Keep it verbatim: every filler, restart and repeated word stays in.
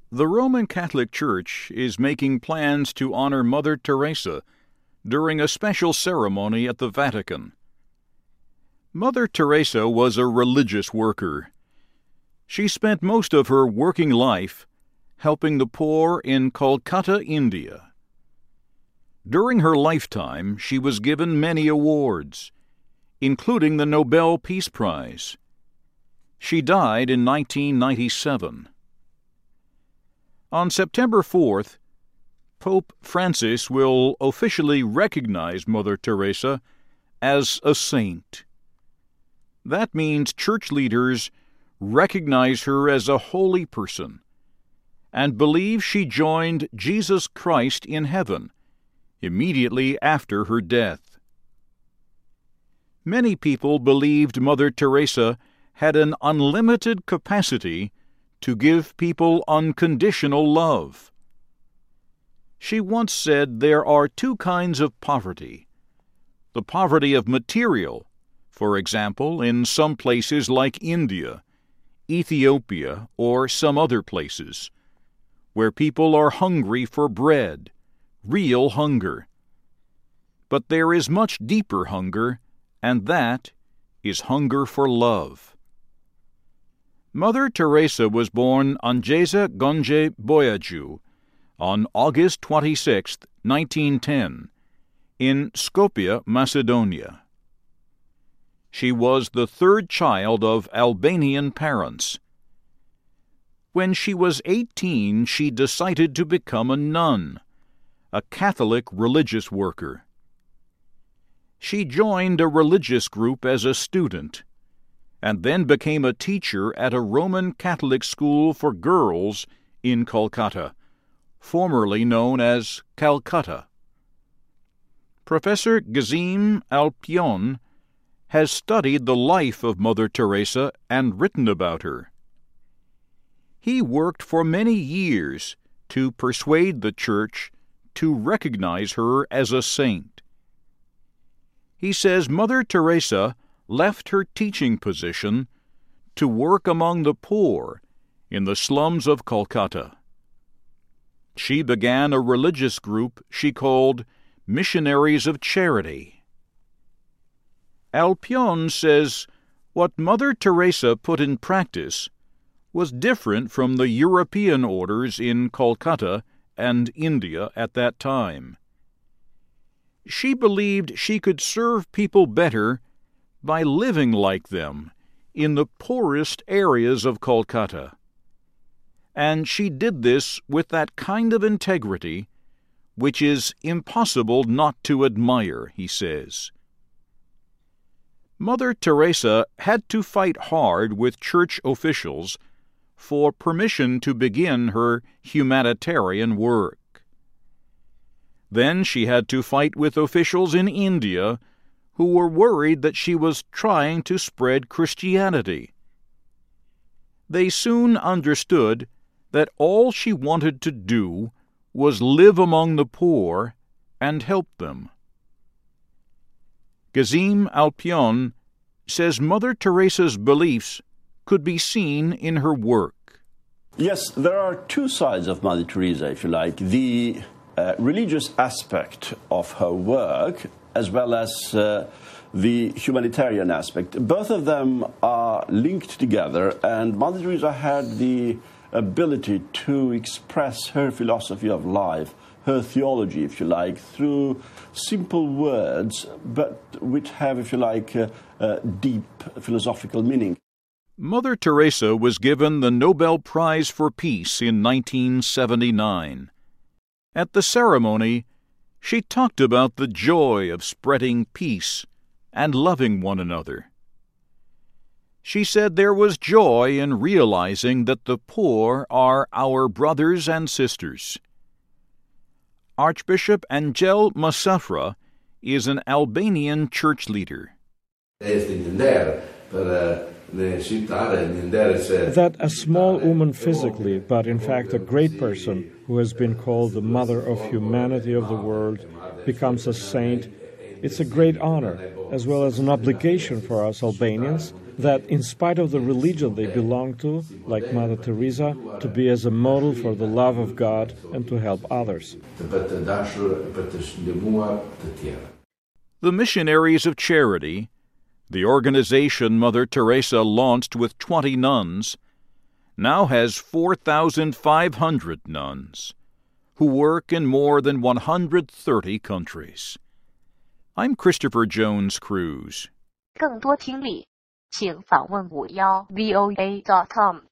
The Roman Catholic Church is making plans to honor Mother Teresa during a special ceremony at the Vatican. Mother Teresa was a religious worker. She spent most of her working life helping the poor in Kolkata, India. During her lifetime, she was given many awards, including the Nobel Peace Prize. She died in nineteen ninety-seven. On September fourth, Pope Francis will officially recognize Mother Teresa as a saint. That means church leaders recognize her as a holy person and believe she joined Jesus Christ in heaven immediately after her death. Many people believed Mother Teresa had an unlimited capacity to give people unconditional love. She once said there are two kinds of poverty: the poverty of material, for example, in some places like India, Ethiopia, or some other places, where people are hungry for bread, real hunger. But there is much deeper hunger, and that is hunger for love. Mother Teresa was born Angeza Gonje Boyaju on August twenty-sixth, nineteen ten, in Skopje, Macedonia. She was the third child of Albanian parents. When she was eighteen, she decided to become a nun, a Catholic religious worker. She joined a religious group as a student, and then became a teacher at a Roman Catholic school for girls in Kolkata, formerly known as Calcutta. Professor Gazim Alpion has studied the life of Mother Teresa and written about her. He worked for many years to persuade the Church to recognize her as a saint. He says Mother Teresa left her teaching position to work among the poor in the slums of Kolkata. She began a religious group she called Missionaries of Charity. Alpion says what Mother Teresa put in practice was different from the European orders in Kolkata and India at that time. She believed she could serve people better by living like them in the poorest areas of Kolkata. And she did this with that kind of integrity which is impossible not to admire, he says. Mother Teresa had to fight hard with church officials for permission to begin her humanitarian work. Then she had to fight with officials in India who were worried that she was trying to spread Christianity. They soon understood that all she wanted to do was live among the poor and help them. Gazim Alpion says Mother Teresa's beliefs could be seen in her work. Yes, there are two sides of Mother Teresa, if you like. The uh, religious aspect of her work, as well as uh, the humanitarian aspect. Both of them are linked together, and Mother Teresa had the ability to express her philosophy of life, her theology, if you like, through simple words, but which have, if you like, a, a deep philosophical meaning. Mother Teresa was given the Nobel Prize for Peace in nineteen seventy-nine. At the ceremony, she talked about the joy of spreading peace and loving one another. She said there was joy in realizing that the poor are our brothers and sisters. Archbishop Angel Masafra is an Albanian church leader. That a small woman physically, but in fact a great person who has been called the mother of humanity of the world, becomes a saint, it's a great honor, as well as an obligation for us Albanians that in spite of the religion they belong to, like Mother Teresa, to be as a model for the love of God and to help others. The Missionaries of Charity, the organization Mother Teresa launched with twenty nuns, now has four thousand five hundred nuns who work in more than one hundred thirty countries. I'm Christopher Jones Cruz. 更多听力，请访问五幺 V O A dot com。